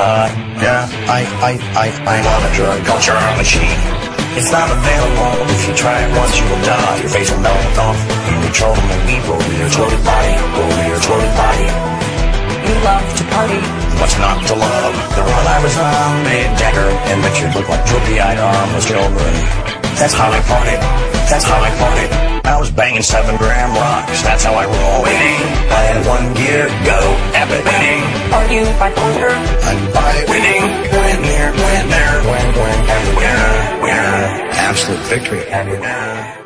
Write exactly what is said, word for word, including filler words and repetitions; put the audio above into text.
Uh, yeah, I, I, I, I'm on a drug culture machine. It's not available. If you try it once, you will die. Your face will melt off. You control the weep over your bloated body, over your bloated body. You love to party. What's not to love? The world I was on made Jagger and Richard look like droopy-eyed, armless children. That's how I partied. That's how I partied. I was banging seven gram rocks. That's how I roll. Winning. I had one gear. Go. Epic. Winning. Are you bipolar? I'm bi. Winning. Win here. Win there. Win. Win. Every winner. Winner. Absolute victory. Every winner.